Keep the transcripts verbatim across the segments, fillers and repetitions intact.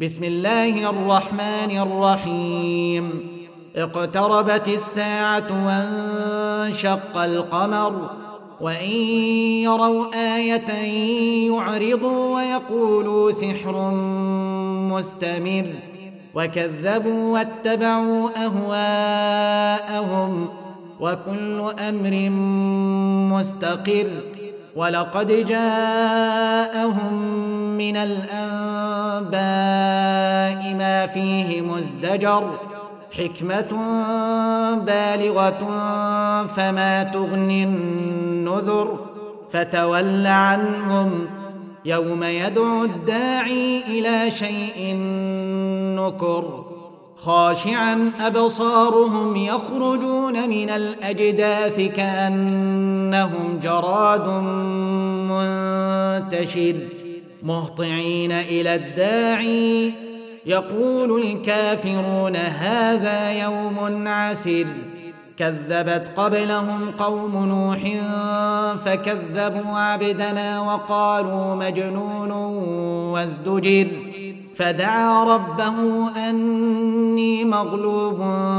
بسم الله الرحمن الرحيم. اقتربت الساعة وانشق القمر وإن يروا آية يعرضوا ويقولوا سحر مستمر وكذبوا واتبعوا أهواءهم وكل أمر مستقر. ولقد جاءهم من الأنباء ما فيه مزدجر حكمة بالغة فما تغني النذر. فتول عنهم يوم يدعو الداعي إلى شيء نكر خاشعا أبصارهم يخرجون من الأجداث كأنهم جراد منتشر مهطعين إلى الداعي يقول الكافرون هذا يوم عسر. كذبت قبلهم قوم نوح فكذبوا عبدنا وقالوا مجنون وازدجر. فدعا ربه أني مغلوب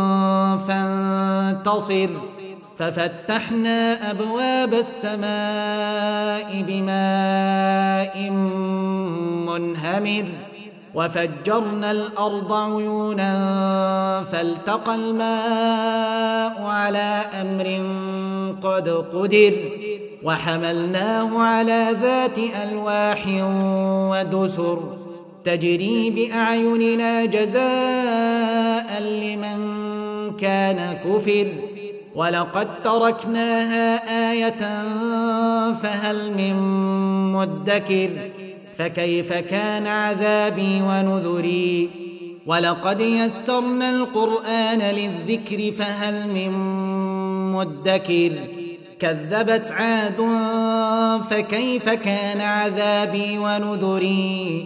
فانتصر. ففتحنا أبواب السماء بماء منهمر وفجرنا الأرض عيونا فالتقى الماء على أمر قد قدر وحملناه على ذات ألواح ودسر تجري بأعيننا جزاء لمن كان كفر. ولقد تركناها آية فهل من مدكر. فكيف كان عذابي ونذري. ولقد يسرنا القرآن للذكر فهل من مدكر. كذبت عاد فكيف كان عذابي ونذري.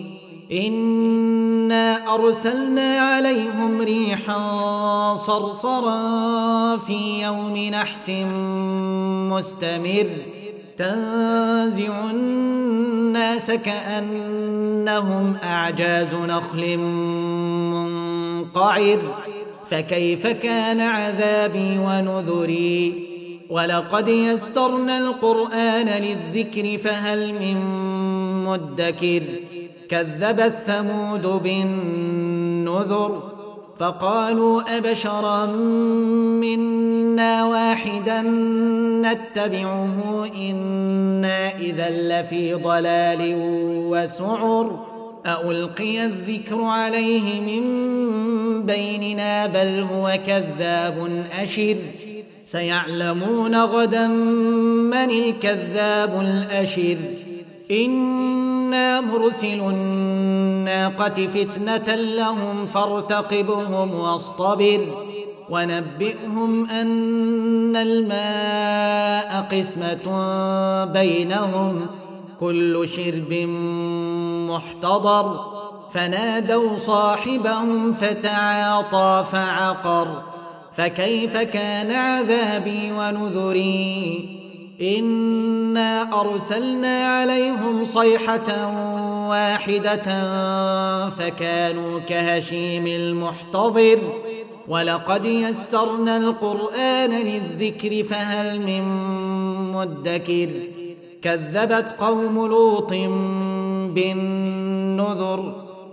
إنا أرسلنا عليهم ريحا صرصرا في يوم نحس مستمر تنزع الناس كأنهم أعجاز نخل منقعر. فكيف كان عذابي ونذري. ولقد يسرنا القرآن للذكر فهل من مدكر. كذبت ثمود بالنذر فقالوا أبشرا منا واحدا نتبعه إنا إذا لفي ضلال وسعر. ألقي الذكر عليه من بيننا بل هو كذاب أشر. سيعلمون غدا من الكذاب الأشر. إنا مرسل الناقة فتنة لهم فارتقبهم واصطبر ونبئهم أن الماء قسمة بينهم كل شرب محتضر. فنادوا صاحبهم فتعاطى فعقر. فكيف كان عذابي ونذري. إنا أرسلنا عليهم صيحة واحدة فكانوا كهشيم المحتضر. ولقد يسرنا القرآن للذكر فهل من مدكر. كذبت قوم لوط بالنذر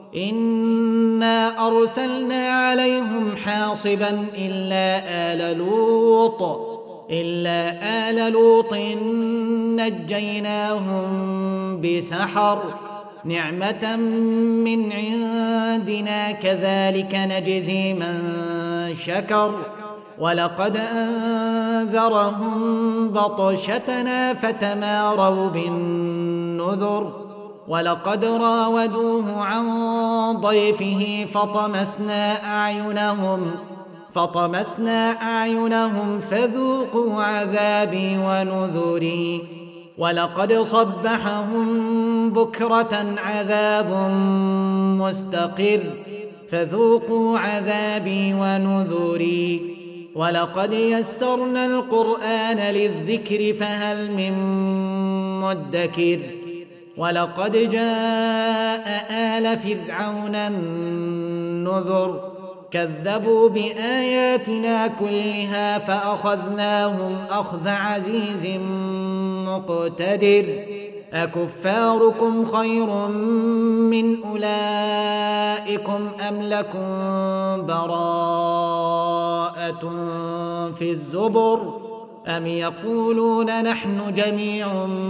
إنا أرسلنا عليهم حاصبا إلا آل لوط إلا آل لوط نجيناهم بسحر نعمة من عندنا كذلك نجزي من شكر. ولقد أنذرهم بطشتنا فتماروا بالنذر. ولقد راودوه عن ضيفه فطمسنا أعينهم فطمسنا أعينهم فذوقوا عذابي ونذري. ولقد صبحهم بكرة عذاب مستقر فذوقوا عذابي ونذري. ولقد يسرنا القرآن للذكر فهل من مدكر. ولقد جاء آل فرعون النذر كذبوا بآياتنا كلها فأخذناهم أخذ عزيز مقتدر أكفاركم خير من أولئكم أم لكم براءة في الزبر أم يقولون نحن جميع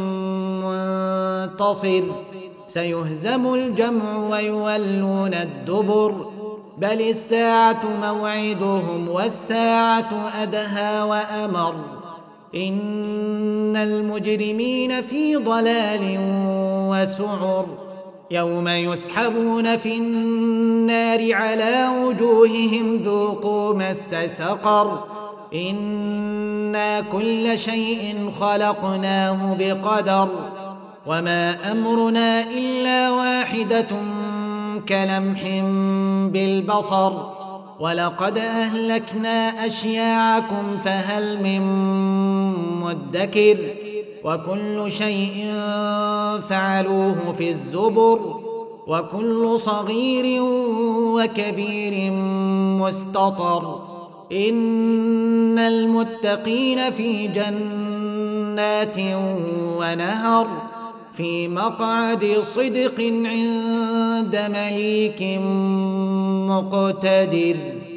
منتصر سيهزم الجمع ويولون الدبر بل الساعة موعدهم والساعة أدهى وأمر إن المجرمين في ضلال وسعر يوم يسحبون في النار على وجوههم ذوقوا مس سقر إنا كل شيء خلقناه بقدر وما أمرنا إلا واحدة كلمح بالبصر ولقد أهلكنا أشياعكم فهل من مدكر وكل شيء فعلوه في الزبر وكل صغير وكبير مستطر إن المتقين في جنات ونهر في مقعد صدق عند مليك مقتدر.